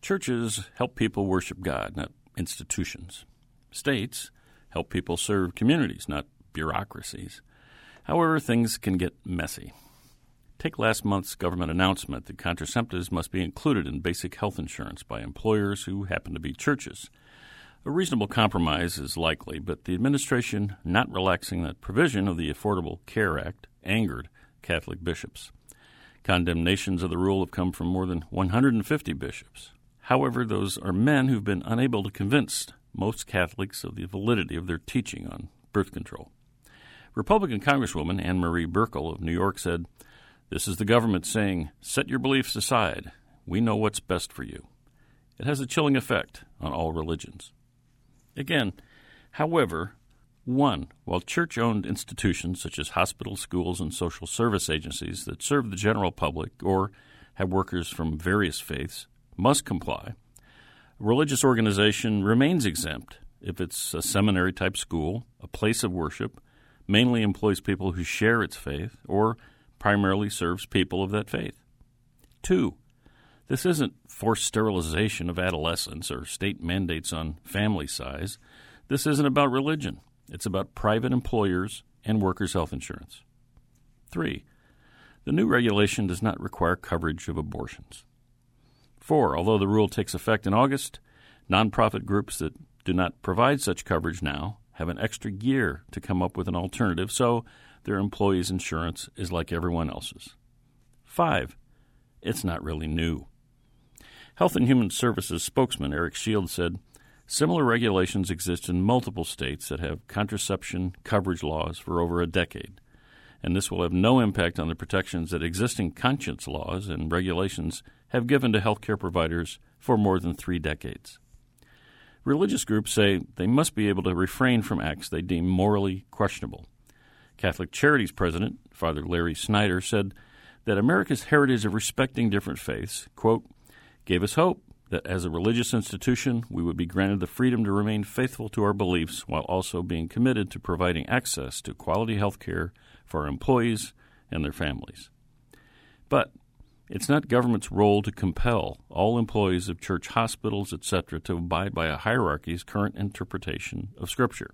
Churches help people worship God, not institutions. States help people serve communities, not bureaucracies. However, things can get messy. Take last month's government announcement that contraceptives must be included in basic health insurance by employers who happen to be churches. A reasonable compromise is likely, but the administration not relaxing that provision of the Affordable Care Act angered Catholic bishops. Condemnations of the rule have come from more than 150 bishops. However, those are men who've been unable to convince most Catholics of the validity of their teaching on birth control. Republican Congresswoman Anne Marie Buerkle of New York said, "This is the government saying, set your beliefs aside. We know what's best for you." It has a chilling effect on all religions. Again, however, while church-owned institutions such as hospitals, schools, and social service agencies that serve the general public or have workers from various faiths must comply, a religious organization remains exempt if it's a seminary-type school, a place of worship, mainly employs people who share its faith, or primarily serves people of that faith. 2, this isn't forced sterilization of adolescents or state mandates on family size. This isn't about religion. It's about private employers and workers' health insurance. 3, the new regulation does not require coverage of abortions. 4, although the rule takes effect in August, nonprofit groups that do not provide such coverage now have an extra year to come up with an alternative, so their employees' insurance is like everyone else's. 5, it's not really new. Health and Human Services spokesman Eric Shields said, similar regulations exist in multiple states that have contraception coverage laws for over a decade, and this will have no impact on the protections that existing conscience laws and regulations have given to healthcare providers for more than 3 decades. Religious groups say they must be able to refrain from acts they deem morally questionable. Catholic Charities president, Father Larry Snyder, said that America's heritage of respecting different faiths, quote, gave us hope that as a religious institution we would be granted the freedom to remain faithful to our beliefs while also being committed to providing access to quality health care for our employees and their families. But it's not government's role to compel all employees of church hospitals, etc., to abide by a hierarchy's current interpretation of Scripture.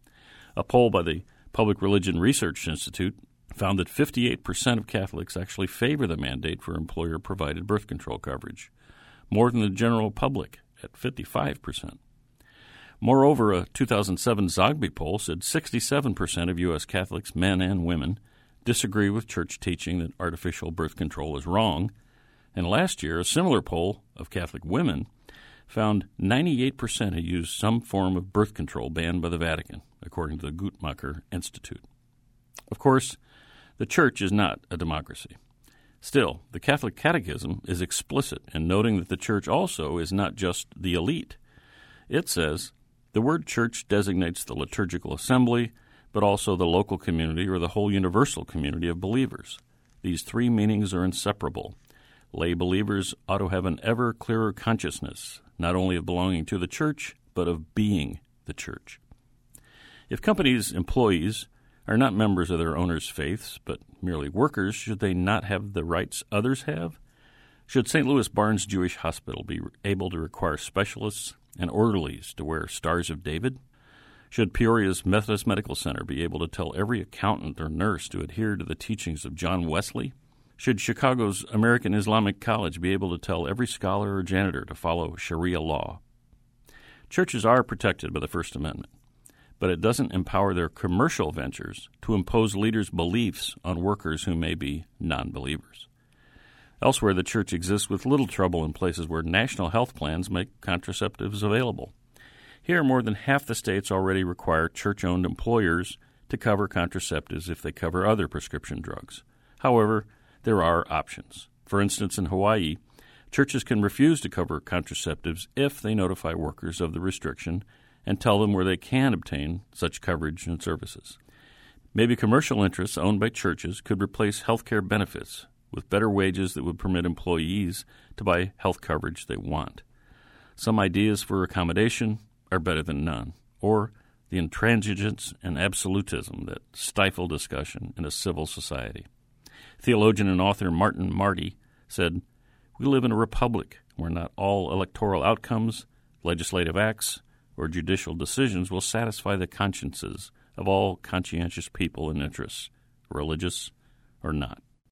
A poll by the Public Religion Research Institute found that 58% of Catholics actually favor the mandate for employer-provided birth control coverage, more than the general public at 55%. Moreover, a 2007 Zogby poll said 67% of U.S. Catholics, men and women, disagree with church teaching that artificial birth control is wrong, and last year a similar poll of Catholic women found 98% had used some form of birth control banned by the Vatican, according to the Guttmacher Institute. Of course, the church is not a democracy. Still, the Catholic Catechism is explicit in noting that the church also is not just the elite. It says, the word church designates the liturgical assembly, but also the local community or the whole universal community of believers. These 3 meanings are inseparable. Lay believers ought to have an ever clearer consciousness, not only of belonging to the church, but of being the church. If companies' employees are not members of their owners' faiths, but merely workers, should they not have the rights others have? Should St. Louis Barnes Jewish Hospital be able to require specialists and orderlies to wear Stars of David? Should Peoria's Methodist Medical Center be able to tell every accountant or nurse to adhere to the teachings of John Wesley? Should Chicago's American Islamic College be able to tell every scholar or janitor to follow Sharia law? Churches are protected by the First Amendment, but it doesn't empower their commercial ventures to impose leaders' beliefs on workers who may be non-believers. Elsewhere, the church exists with little trouble in places where national health plans make contraceptives available. Here, more than half the states already require church-owned employers to cover contraceptives if they cover other prescription drugs. However, there are options. For instance, in Hawaii, churches can refuse to cover contraceptives if they notify workers of the restriction and tell them where they can obtain such coverage and services. Maybe commercial interests owned by churches could replace health care benefits with better wages that would permit employees to buy health coverage they want. Some ideas for accommodation are better than none, or the intransigence and absolutism that stifle discussion in a civil society. Theologian and author Martin Marty said, "We live in a republic where not all electoral outcomes, legislative acts, or judicial decisions will satisfy the consciences of all conscientious people and interests, religious or not.